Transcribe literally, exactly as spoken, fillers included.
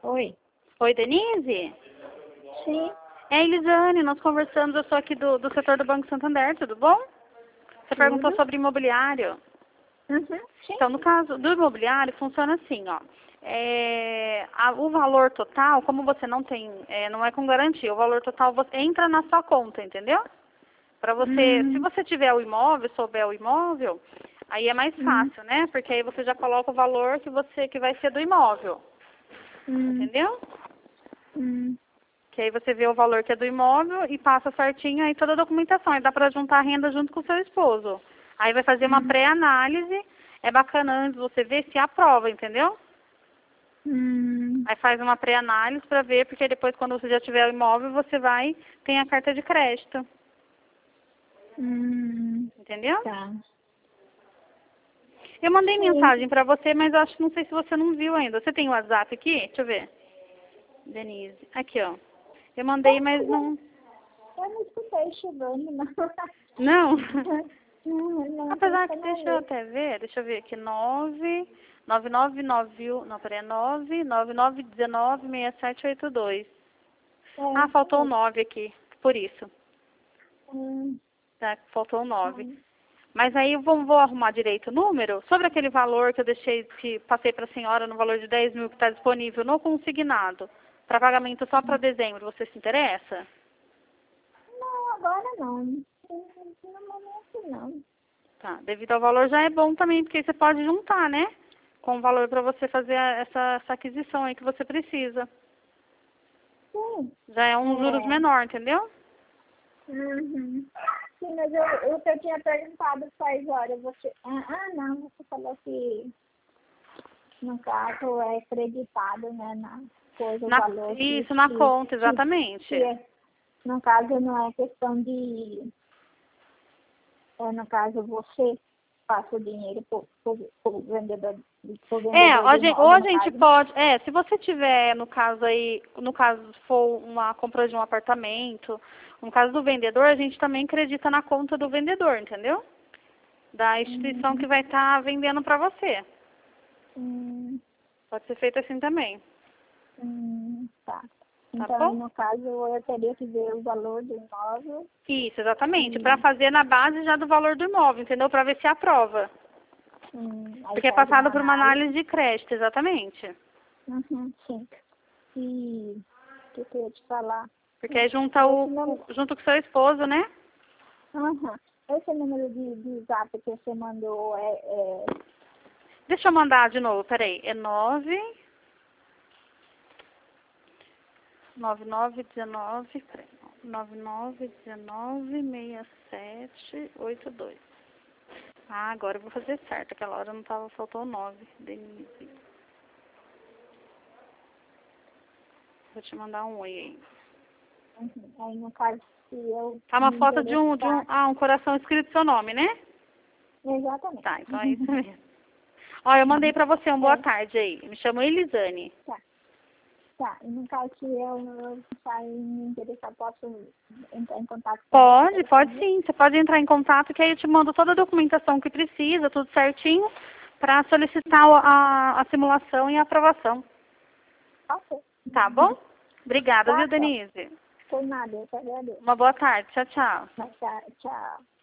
Oi. Oi, Denise? Sim. É, Elisane, nós conversamos, eu sou aqui do, do setor do Banco Santander, tudo bom? Você Tudo. perguntou sobre imobiliário. Uhum. Sim. Então, no caso do imobiliário, funciona assim, ó. É, a, o valor total, como você não tem, é, não é com garantia, o valor total você, entra na sua conta, entendeu? Para você, se Hum. você tiver o imóvel, souber o imóvel, aí é mais Hum. fácil, né? Porque aí você já coloca o valor que você que vai ser do imóvel, Hum. entendeu? Hum. Que aí você vê o valor que é do imóvel e passa certinho aí toda a documentação. Aí dá para juntar a renda junto com o seu esposo. Aí vai fazer uma Hum. pré-análise. É bacana antes você ver se aprova, entendeu? Hum. Aí faz uma pré-análise para ver, porque depois quando você já tiver o imóvel, você vai, tem a carta de crédito. Hum. Entendeu? Tá. Eu mandei Sim. mensagem para você, mas eu acho que não sei se você não viu ainda. Você tem o WhatsApp aqui? Deixa eu ver. Denise. Aqui, ó. Eu mandei, mas não... Eu não escutei chegando, não. Não? Não, não, Apesar que, não deixa eu ouvi. até ver, deixa eu ver aqui, nove, nove nove nove, não, peraí, nove, nove nove um nove, seis sete oito dois. É, Ah, faltou o sim. nove aqui, por isso, Hum. tá, faltou o nove. Hum. Mas aí eu vou, vou arrumar direito o número, sobre aquele valor que eu deixei, que passei para a senhora no valor de dez mil que está disponível no consignado, para pagamento só para dezembro, você se interessa? Não, agora não. No momento não. Tá, devido ao valor já é bom também, porque você pode juntar, né? Com o valor para você fazer a- essa, essa aquisição aí que você precisa. Sim. Já é um juros É. menor, entendeu? Uhum. Sim, mas eu, o que eu tinha perguntado faz horas, você... Ah, ah, não, você falou que no caso é acreditado, né, na coisa, o Na, valor que, isso, na que, conta, que, exatamente. que é, no caso não é questão de, é, no caso você passa o dinheiro pro, pro, pro vendedor, pro É, vendedor ou a do gente, ou imóvel, a no gente caso. pode, é, se você tiver, no caso aí, no caso se for uma compra de um apartamento, no caso do vendedor, a gente também acredita na conta do vendedor, entendeu? Da instituição que Hum, vai estar vendendo para você. hum, Pode ser feito assim também, hum, tá. tá Então, bom? no caso, eu teria que ver o valor do imóvel Isso, exatamente, para e fazer na base já do valor do imóvel, entendeu? Para ver se aprova. hum, aí Porque é faz passado uma por uma análise. análise de crédito, exatamente. Uhum, sim. E o que eu ia te falar? Porque aí junta, o, Esse número, o- junto com seu esposo, né? uhum, esse número de, de zap que você mandou é, é... Deixa eu mandar de novo, peraí. É nove, nove nove dezenove, peraí. nove nove dezenove, seis sete oito dois. Ah, agora eu vou fazer certo. Aquela hora não tava, faltou o nove. Denise. Vou te mandar um oi aí. Uhum, aí no caso, se eu Tá uma me foto de um, de um, interessar... ah, um coração escrito seu nome, né? Exatamente. Tá, então é isso mesmo. Ó, eu mandei Uhum. pra você um boa É, tarde aí. Me chamo Elisane. tá, tá. E no caso, se eu, eu sair me interessar, posso entrar em contato com você Pode, pelo pode telefone? sim. Você pode entrar em contato que aí eu te mando toda a documentação que precisa, tudo certinho, para solicitar o- a, a simulação e a aprovação. Ok. Tá bom? Obrigada, Tá, viu, tá. Denise? Por nada, eu te agradeço. Uma boa tarde. Tchau, tchau. Mas tá, tchau.